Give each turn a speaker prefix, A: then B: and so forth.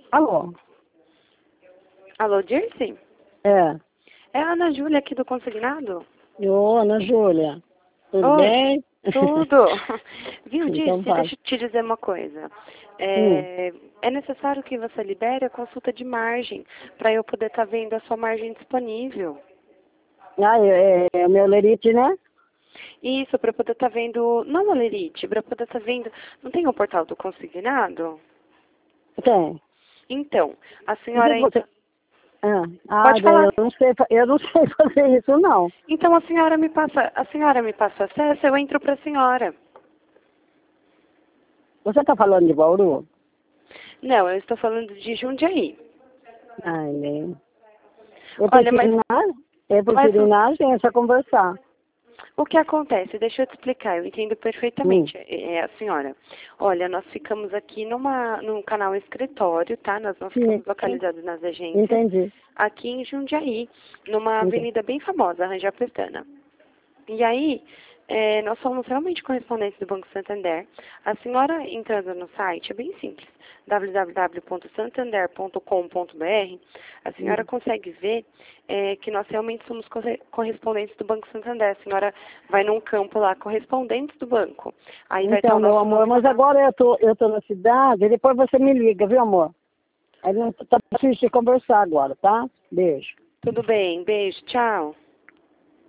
A: Alô?
B: Alô, Dirce?
A: É.
B: É a Ana Júlia aqui do Consignado?
A: Ô, Ana Júlia. Tudo
B: Oi,
A: bem?
B: tudo. Viu,
A: Então
B: Dirce?
A: fala.
B: Deixa eu te dizer uma coisa.
A: Hum.
B: É necessário que você libere a consulta de margem para eu poder estar vendo a sua margem disponível.
A: Ah, é o meu lerite, né?
B: Isso, para poder estar vendo, não a Lerite, para poder estar vendo, não tem o portal do Consignado?
A: Tem.
B: Então, a
A: Não sei
B: senhora
A: se você...
B: entra,
A: Ah,
B: pode falar.
A: eu não sei fazer isso, não.
B: Então a senhora me passa acesso, eu entro para a senhora.
A: Você está falando de Bauru?
B: Não, eu estou falando de Jundiaí.
A: Ai, nem. Eu
B: Olha,
A: prefiro ir na... Eu
B: mas
A: prefiro ir na agência conversar.
B: o que acontece? Deixa eu te explicar, eu entendo
A: Hum.
B: perfeitamente. A senhora, olha, nós ficamos aqui num canal escritório, tá? Nós não
A: Sim,
B: ficamos localizados nas agências,
A: entendi.
B: aqui em Jundiaí, numa
A: Entendi.
B: avenida bem famosa, Rangel Pestana. E aí, nós somos realmente correspondentes do Banco Santander. A senhora entrando no site, é bem simples, www.santander.com.br, a senhora
A: Hum.
B: consegue ver que nós realmente somos correspondentes do Banco Santander. A senhora vai num campo lá, correspondentes do banco. Aí vai estar
A: Então,
B: o
A: meu
B: nosso
A: amor,
B: nome
A: mas
B: lá.
A: agora eu tô na cidade, e depois você me liga, viu, amor? Aí não tá difícil de conversar agora, tá? Beijo.
B: Tudo bem, beijo, tchau.